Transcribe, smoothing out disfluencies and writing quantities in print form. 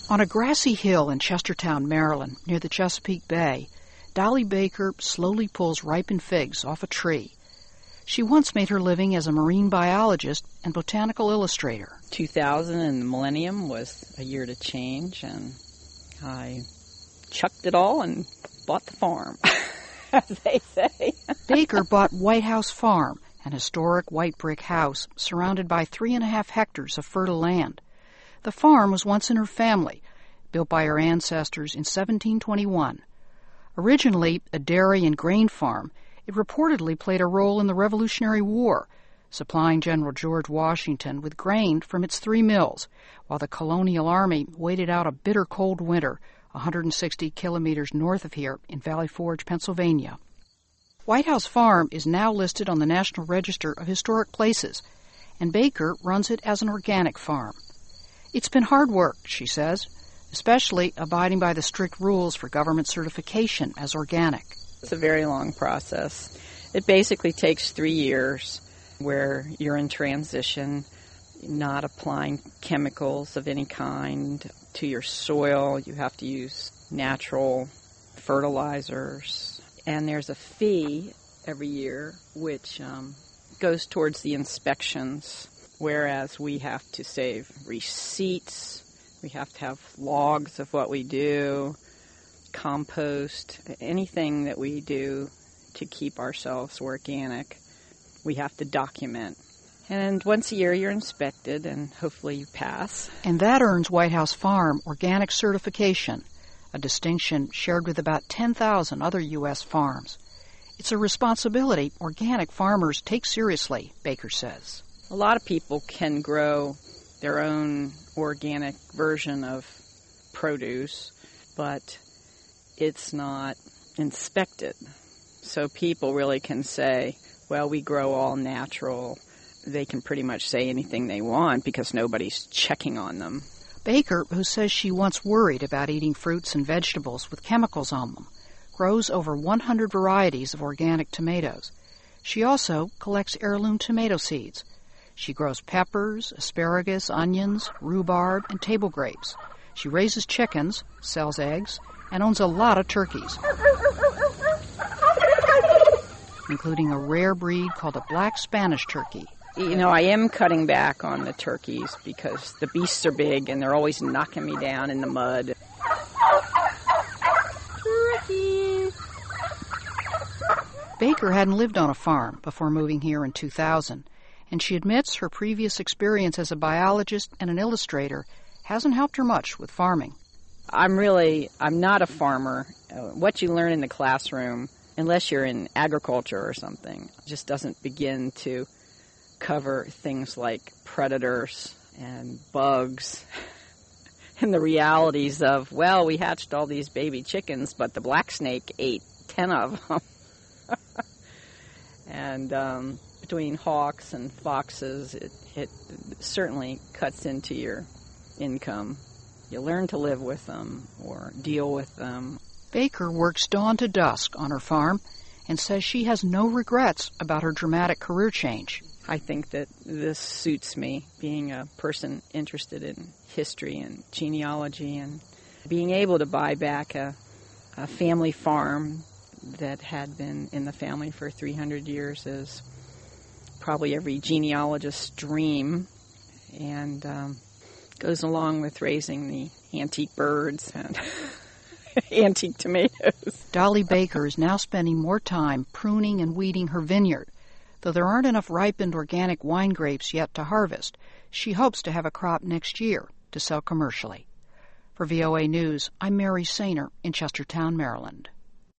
On a grassy hill in Chestertown, Maryland, near the Chesapeake Bay, Dolly Baker slowly pulls ripened figs off a tree. She once made her living as a marine biologist and botanical illustrator. 2000 and the millennium was a year to change, and I chucked it all and bought the farm, as they say. Baker bought White House Farm, an historic white brick house surrounded by 3.5 hectares of fertile land. The farm was once in her family, built by her ancestors in 1721. Originally a dairy and grain farm, it reportedly played a role in the Revolutionary War, supplying General George Washington with grain from its 3 mills, while the Colonial Army waited out a bitter cold winter 160 kilometers north of here in Valley Forge, Pennsylvania. White House Farm is now listed on the National Register of Historic Places, and Baker runs it as an organic farm. It's been hard work, she says, especially abiding by the strict rules for government certification as organic. It's a very long process. It basically takes 3 years where you're in transition, not applying chemicals of any kind to your soil. You have to use natural fertilizers. And there's a fee every year which goes towards the inspections, whereas we have to save receipts. We have to have logs of what we do, compost, anything that we do to keep ourselves organic. We have to document. And once a year you're inspected and hopefully you pass. And that earns White House Farm organic certification, a distinction shared with about 10,000 other U.S. farms. It's a responsibility organic farmers take seriously, Baker says. A lot of people can grow their own organic version of produce, but it's not inspected. So people really can say, well, we grow all natural. They can pretty much say anything they want because nobody's checking on them. Baker, who says she once worried about eating fruits and vegetables with chemicals on them, grows over 100 varieties of organic tomatoes. She also collects heirloom tomato seeds. She grows peppers, asparagus, onions, rhubarb, and table grapes. She raises chickens, sells eggs, and owns a lot of turkeys, including a rare breed called a black Spanish turkey. You know, I am cutting back on the turkeys because the beasts are big and they're always knocking me down in the mud. Baker hadn't lived on a farm before moving here in 2000, and she admits her previous experience as a biologist and an illustrator hasn't helped her much with farming. I'm not a farmer. What you learn in the classroom, unless you're in agriculture or something, just doesn't begin to cover things like predators and bugs and the realities of, well, we hatched all these baby chickens, but the black snake ate 10 of them. And between hawks and foxes, it certainly cuts into your income. You learn to live with them or deal with them. Baker works dawn to dusk on her farm and says she has no regrets about her dramatic career change. I think that this suits me, being a person interested in history and genealogy, and being able to buy back a family farm that had been in the family for 300 years is probably every genealogist's dream, and goes along with raising the antique birds and antique tomatoes. Dolly Baker is now spending more time pruning and weeding her vineyard. Though there aren't enough ripened organic wine grapes yet to harvest, she hopes to have a crop next year to sell commercially. For VOA News, I'm Mary Sainer in Chestertown, Maryland.